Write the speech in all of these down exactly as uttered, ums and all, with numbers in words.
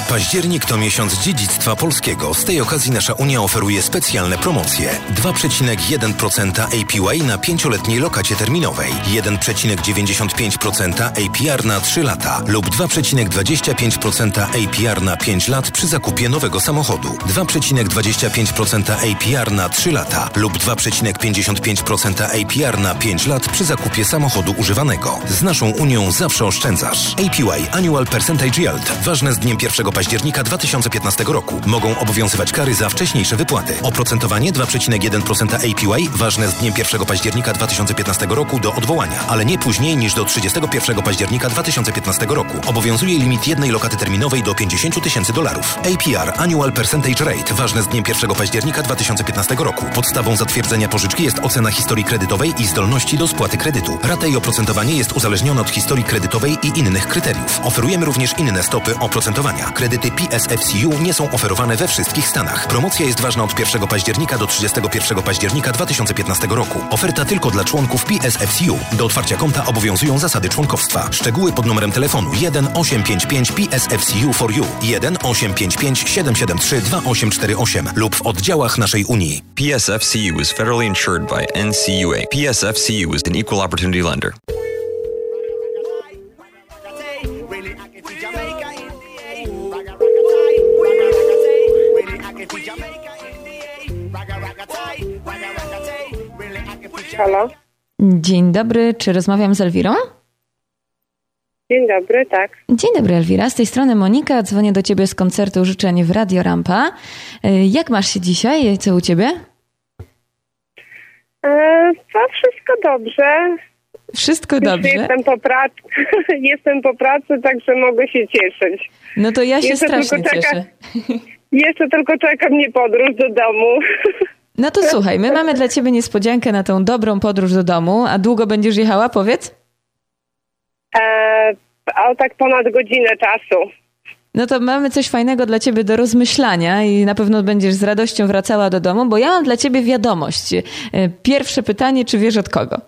Październik to miesiąc dziedzictwa polskiego. Z tej okazji nasza Unia oferuje specjalne promocje. dwa przecinek jeden procent A P Y na pięcioletniej lokacie terminowej, jeden przecinek dziewięćdziesiąt pięć procent A P R na trzy lata lub dwa przecinek dwadzieścia pięć procent A P R na pięć lat przy zakupie nowego samochodu, dwa przecinek dwadzieścia pięć procent A P R na trzy lata lub dwa przecinek pięćdziesiąt pięć procent A P R na pięć lat przy zakupie samochodu używanego. Z naszą Unią zawsze oszczędzasz. A P Y Annual Percentage Yield. Ważne z dniem pierwszego października dwa tysiące piętnastego roku. Mogą obowiązywać kary za wcześniejsze wypłaty. Oprocentowanie dwa przecinek jeden procent A P Y ważne z dniem pierwszego października dwa tysiące piętnastego roku do odwołania, ale nie później niż do trzydziestego pierwszego października dwa tysiące piętnastego roku. Obowiązuje limit jednej lokaty terminowej do pięćdziesiąt tysięcy dolarów. A P R Annual Percentage Rate ważne z dniem pierwszego października dwa tysiące piętnastego roku. Podstawą zatwierdzenia pożyczki jest ocena historii kredytowej i zdolności do spłaty kredytu. Rata i oprocentowanie jest uzależnione od historii kredytowej i innych kryteriów. Oferujemy również inne stopy oprocentowania. Kredyty P S F C U nie są oferowane we wszystkich stanach. Promocja jest ważna od pierwszego października do trzydziestego pierwszego października dwa tysiące piętnastego roku. Oferta tylko dla członków P S F C U. Do otwarcia konta obowiązują zasady członkowstwa. Szczegóły pod numerem telefonu jeden osiem pięć pięć P S F C U for You, jeden osiem pięć pięć siedem siedem trzy dwa osiem cztery osiem lub w oddziałach naszej Unii. P S F C U is federally insured by N C U A. P S F C U is an equal opportunity lender. Halo? Dzień dobry, czy rozmawiam z Elwirą? Dzień dobry, tak. Dzień dobry, Elwira. Z tej strony Monika. Dzwonię do ciebie z koncertu życzeń w Radio Rampa. Jak masz się dzisiaj? Co u ciebie? E, to wszystko dobrze. Wszystko dobrze? Jestem po pracy, jestem po pracy, także mogę się cieszyć. No to ja się jeszcze strasznie czeka, cieszę. Jeszcze tylko czeka mnie podróż do domu. No to słuchaj, my mamy dla ciebie niespodziankę na tą dobrą podróż do domu. A długo będziesz jechała, powiedz? E, o tak ponad godzinę czasu. No to mamy coś fajnego dla ciebie do rozmyślania i na pewno będziesz z radością wracała do domu, bo ja mam dla ciebie wiadomość. Pierwsze pytanie, czy wiesz od kogo?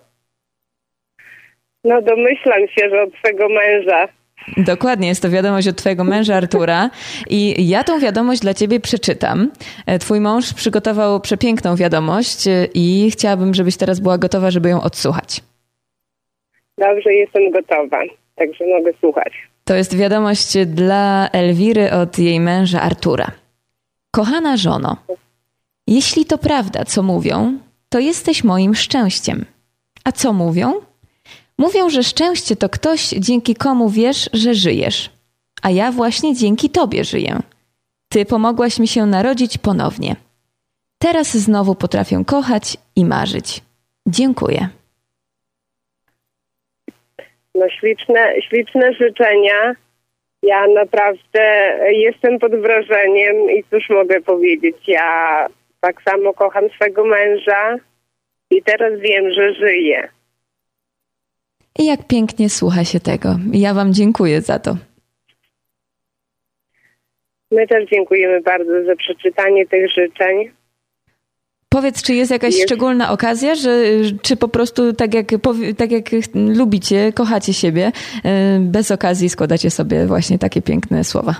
No domyślam się, że od twojego męża. Dokładnie, jest to wiadomość od twojego męża Artura i ja tą wiadomość dla ciebie przeczytam. Twój mąż przygotował przepiękną wiadomość i chciałabym, żebyś teraz była gotowa, żeby ją odsłuchać. Dobrze, jestem gotowa, także mogę słuchać. To jest wiadomość dla Elwiry od jej męża Artura. Kochana żono, jeśli to prawda, co mówią, to jesteś moim szczęściem. A co mówią? Mówią, że szczęście to ktoś, dzięki komu wiesz, że żyjesz. A ja właśnie dzięki tobie żyję. Ty pomogłaś mi się narodzić ponownie. Teraz znowu potrafię kochać i marzyć. Dziękuję. No śliczne, śliczne życzenia. Ja naprawdę jestem pod wrażeniem i cóż mogę powiedzieć. Ja tak samo kocham swego męża i teraz wiem, że żyje. I jak pięknie słucha się tego. Ja wam dziękuję za to. My też dziękujemy bardzo za przeczytanie tych życzeń. Powiedz, czy jest jakaś jest. szczególna okazja, że, czy po prostu tak jak, tak jak lubicie, kochacie siebie, bez okazji składacie sobie właśnie takie piękne słowa?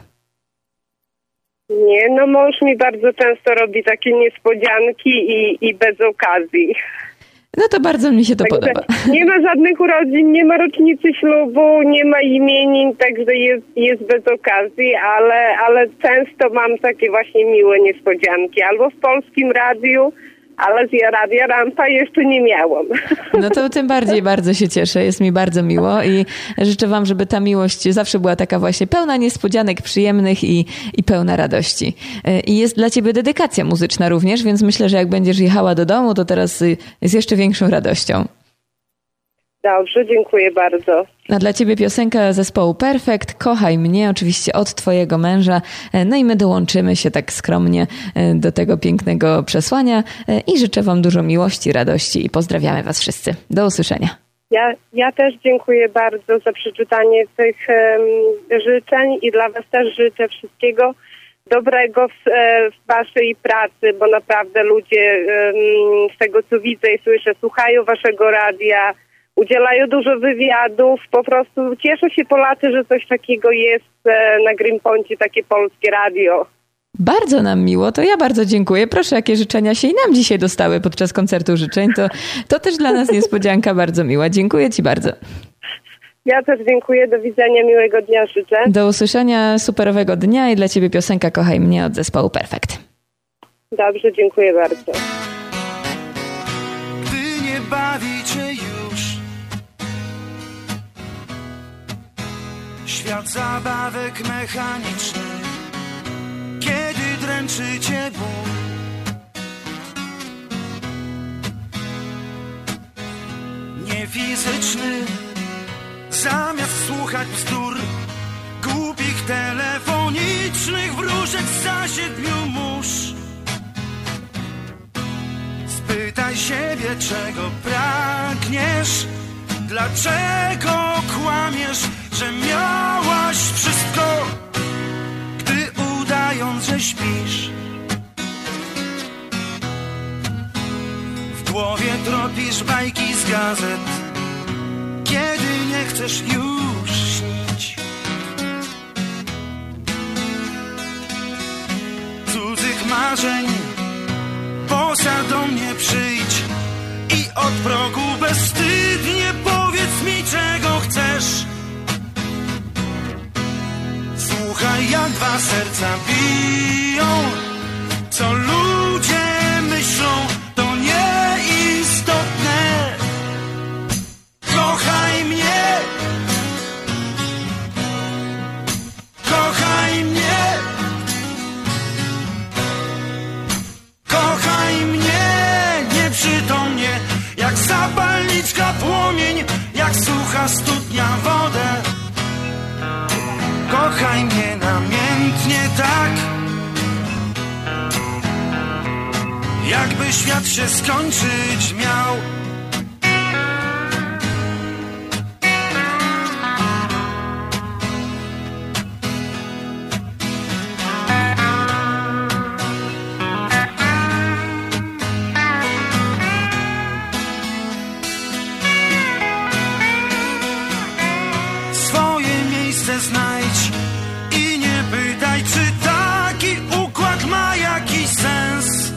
Nie, no mąż mi bardzo często robi takie niespodzianki i, i bez okazji. No to bardzo mi się to także podoba. Nie ma żadnych urodzin, nie ma rocznicy ślubu, nie ma imienin, także jest, jest bez okazji, ale, ale często mam takie właśnie miłe niespodzianki. Albo w Polskim Radiu, ale z Radia Rampa jeszcze nie miałam. No to tym bardziej bardzo się cieszę, jest mi bardzo miło i życzę wam, żeby ta miłość zawsze była taka właśnie pełna niespodzianek przyjemnych i, i pełna radości. I jest dla ciebie dedykacja muzyczna również, więc myślę, że jak będziesz jechała do domu, to teraz z jeszcze większą radością. Dobrze, dziękuję bardzo. A dla ciebie piosenka zespołu Perfekt, Kochaj mnie, oczywiście od twojego męża. No i my dołączymy się tak skromnie do tego pięknego przesłania i życzę wam dużo miłości, radości i pozdrawiamy was wszyscy. Do usłyszenia. Ja, ja też dziękuję bardzo za przeczytanie tych um, życzeń i dla was też życzę wszystkiego dobrego w, w waszej pracy, bo naprawdę ludzie um, z tego co widzę i słyszę, słuchają waszego radia, udzielają dużo wywiadów. Po prostu cieszą się Polacy, że coś takiego jest na Greenpointie, takie polskie radio. Bardzo nam miło, to ja bardzo dziękuję. Proszę, jakie życzenia się i nam dzisiaj dostały podczas koncertu życzeń. To, to też dla nas niespodzianka bardzo miła. Dziękuję Ci bardzo. Ja też dziękuję. Do widzenia. Miłego dnia życzę. Do usłyszenia. Superowego dnia i dla Ciebie piosenka Kochaj mnie od zespołu Perfekt. Dobrze, dziękuję bardzo. Gdy nie bawi cię już świat zabawek mechanicznych, kiedy dręczy cię ból, niefizyczny, zamiast słuchać bzdur głupich telefonicznych wróżek za siedmiu mórz. Spytaj siebie, czego pragniesz, dlaczego kłamiesz, że miałaś wszystko, gdy udając, że śpisz. W głowie tropisz bajki z gazet, kiedy nie chcesz już śnić. Cudzych marzeń, posa do mnie przyjdź i od progu bezwstydnie powiedz mi, czego chcesz. Słuchaj, jak dwa serca biją, co ludzie myślą, to nieistotne. Kochaj mnie, kochaj mnie, kochaj mnie nieprzytomnie, jak zapalniczka płomień, jak sucha studnia wodę. Kochaj mnie namiętnie tak, jakby świat się skończyć miał. Swoje miejsce znajdź i nie pytaj, czy taki układ ma jakiś sens.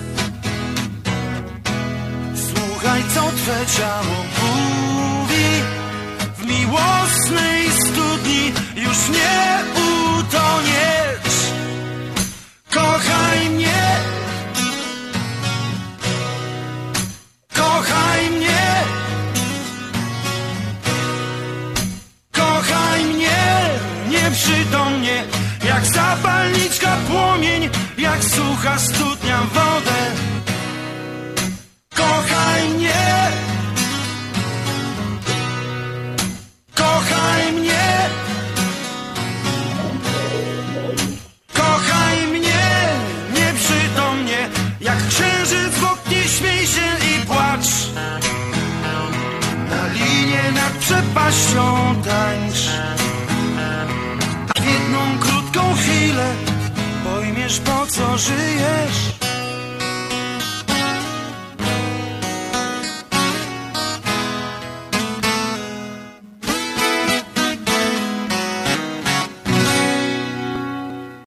Słuchaj, co twe ciało mówi, w miłosnej studni już nie utoniesz. Kochaj mnie, kochaj mnie, kochaj mnie nieprzytomnie, jak zapalniczka płomień, jak sucha studnia wodę. Kochaj mnie, kochaj mnie, kochaj mnie nieprzytomnie, jak księżyc w oknie śmiej się i płacz. Na linie nad przepaścią tańcz, a w jedną krótką chwilę pojmiesz, po co żyjesz.